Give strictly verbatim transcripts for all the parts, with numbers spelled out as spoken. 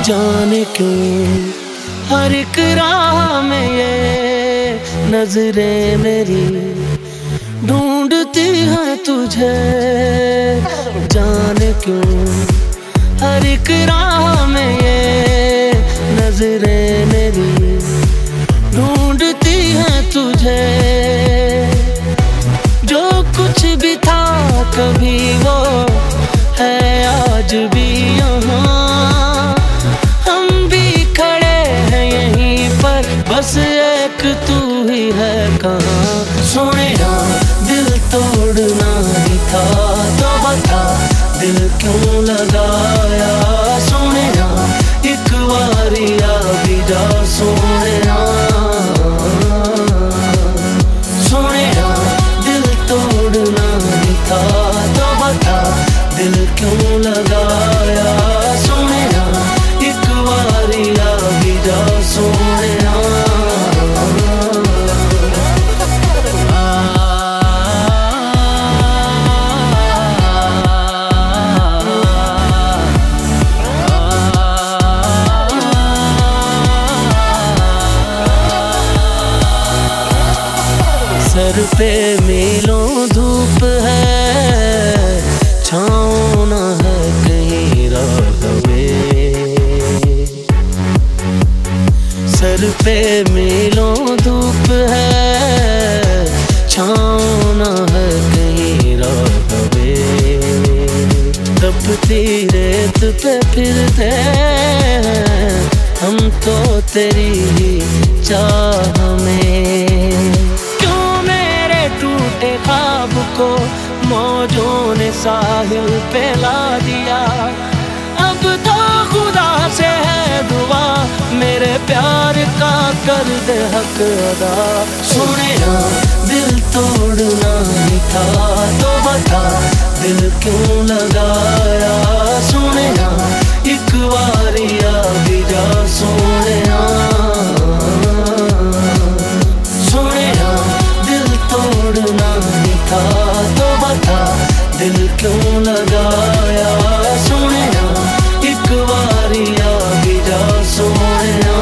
जाने क्यों हर एक राह में ये नजरें मेरी ढूंढती हैं तुझे। जाने क्यों हर एक राह में ये नजरें मेरी ढूंढती हैं तुझे। जो कुछ भी था कभी वो है आज भी यहाँ। हम भी खड़े हैं यहीं पर, बस एक तू ही है कहाँ। सोनिया दिल तोड़ना ही था तो बता दिल क्यों लगाया। सोनिया एक बारी आ भी जा सोनिया। सोनिया दिल तोड़ना ही था तो बता दिल क्यों लगाया। सोनिया एक बारी आ भी जा सोनिया। सर पे मीलों धूप है, छाँव न है कहीं राह में। सर पे मीलों धूप है, छाँव न है कहीं राह में। तपती रेत पे फिरते हैं हम तो तेरी ही चाह में। टूटे ख्वाब को मौजों ने साहिल पे ला दिया। अब तो खुदा से है दुआ मेरे प्यार का कर दे हक अदा। सोनिया दिल तोड़ना ही था तो बता दिल क्यों लगाया। सोनिया एक बारी आ भी जा सोनिया। सोनिया दिल तोड़ना ही था तो बता दिल क्यों लगाया। सोनिया एक बारी आ भी जा सोनिया।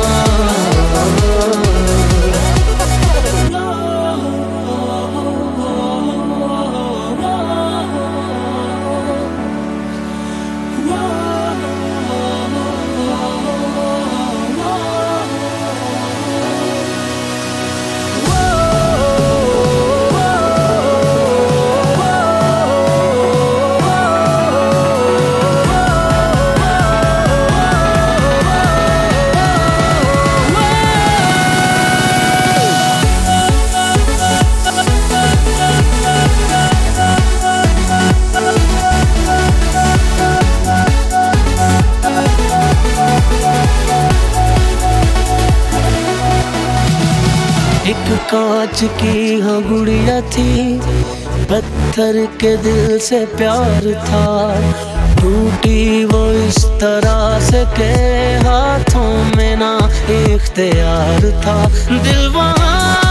एक कांच की हाँ गुड़िया थी, पत्थर के दिल से प्यार था। टूटी वो इस तरह से के हाथों में ना इख्तियार था। दिल वहाँ